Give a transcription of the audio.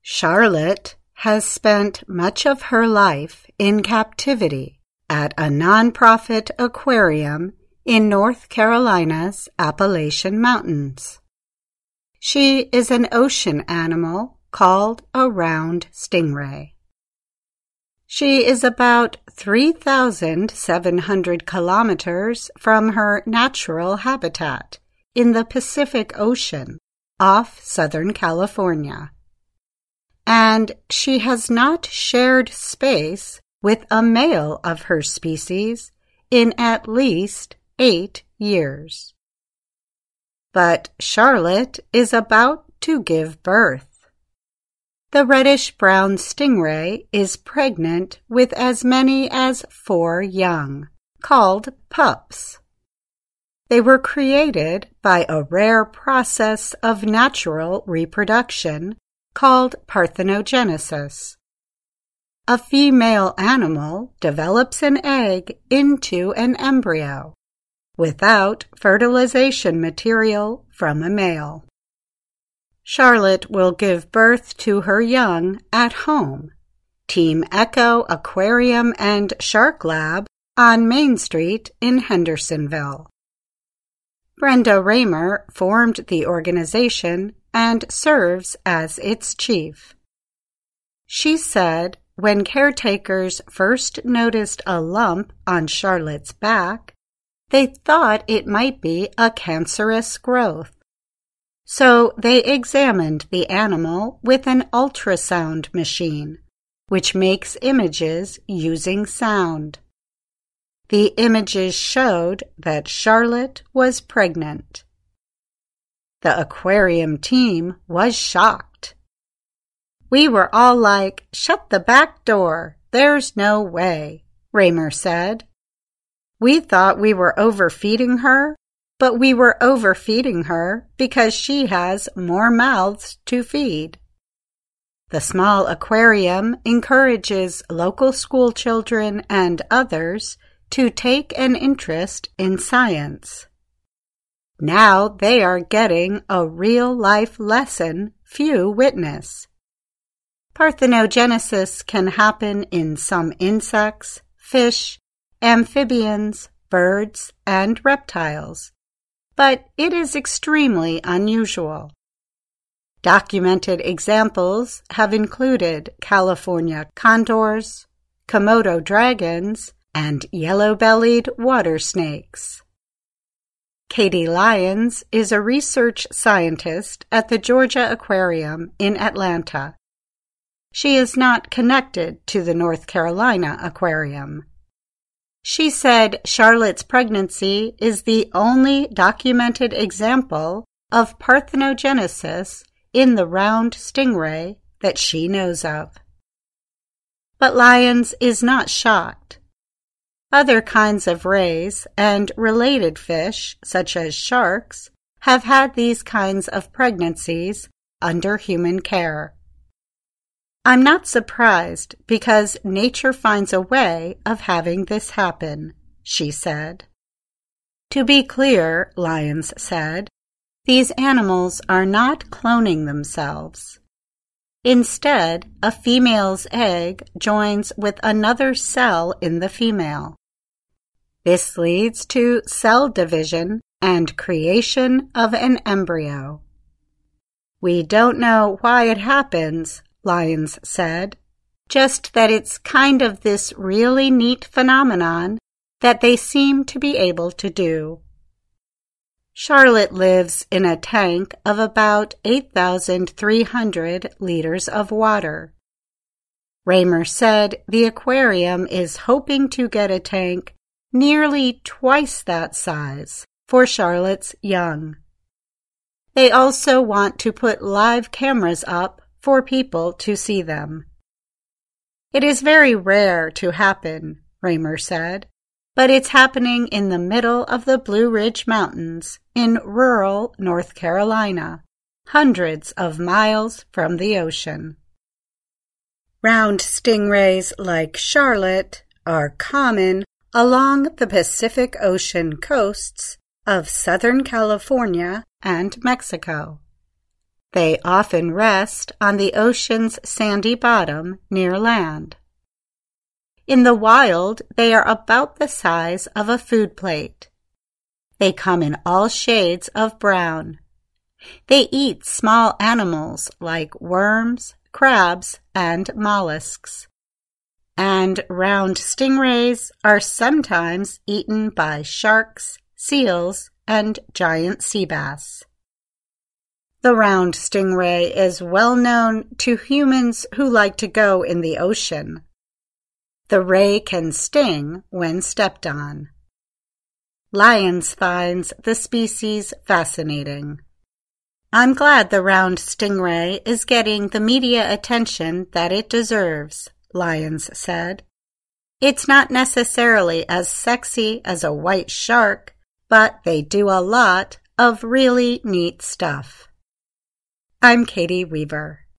Charlotte has spent much of her life in captivity at a nonprofit aquarium in North Carolina's Appalachian Mountains. She is an ocean animal called a round stingray. She is about 3,700 kilometers from her natural habitat in the Pacific Ocean off Southern California. And she has not shared space with a male of her species in at least 8 years. But Charlotte is about to give birth. The reddish-brown stingray is pregnant with as many as 4 young, called pups. They were created by a rare process of natural reproduction called parthenogenesis. A female animal develops an egg into an embryo without fertilization material from a male. Charlotte will give birth to her young at home, Team Echo Aquarium and Shark Lab on Main Street in Hendersonville. Brenda Raymer formed the organization and serves as its chief. She said when caretakers first noticed a lump on Charlotte's back, they thought it might be a cancerous growth. So they examined the animal with an ultrasound machine, which makes images using sound. The images showed that Charlotte was pregnant. The aquarium team was shocked. "We were all like, 'Shut the back door, there's no way,'" Raymer said. "We thought we were overfeeding her, but we were overfeeding her because she has more mouths to feed." The small aquarium encourages local school children and others to take an interest in science. Now they are getting a real-life lesson few witness. Parthenogenesis can happen in some insects, fish, amphibians, birds, and reptiles, but it is extremely unusual. Documented examples have included California condors, Komodo dragons, and yellow-bellied water snakes. Katie Lyons is a research scientist at the Georgia Aquarium in Atlanta. She is not connected to the North Carolina Aquarium. She said Charlotte's pregnancy is the only documented example of parthenogenesis in the round stingray that she knows of. But Lyons is not shocked. Other kinds of rays and related fish, such as sharks, have had these kinds of pregnancies under human care. "I'm not surprised because nature finds a way of having this happen," she said. To be clear, Lyons said, these animals are not cloning themselves. Instead, a female's egg joins with another cell in the female. This leads to cell division and creation of an embryo. "We don't know why it happens," Lyons said, "just that it's kind of this really neat phenomenon that they seem to be able to do." Charlotte lives in a tank of about 8,300 liters of water. Raymer said the aquarium is hoping to get a tank nearly twice that size for Charlotte's young. They also want to put live cameras up for people to see them. "It is very rare to happen," Raymer said, "but it's happening in the middle of the Blue Ridge Mountains in rural North Carolina, hundreds of miles from the ocean." Round stingrays like Charlotte are common along the Pacific Ocean coasts of Southern California and Mexico. They often rest on the ocean's sandy bottom near land. In the wild, they are about the size of a food plate. They come in all shades of brown. They eat small animals like worms, crabs, and mollusks. And round stingrays are sometimes eaten by sharks, seals, and giant sea bass. The round stingray is well known to humans who like to go in the ocean. The ray can sting when stepped on. Lyons finds the species fascinating. I'm glad the round stingray is getting the media attention that it deserves, Lyons said. It's not necessarily as sexy as a white shark, but they do a lot of really neat stuff. I'm Katie Weaver.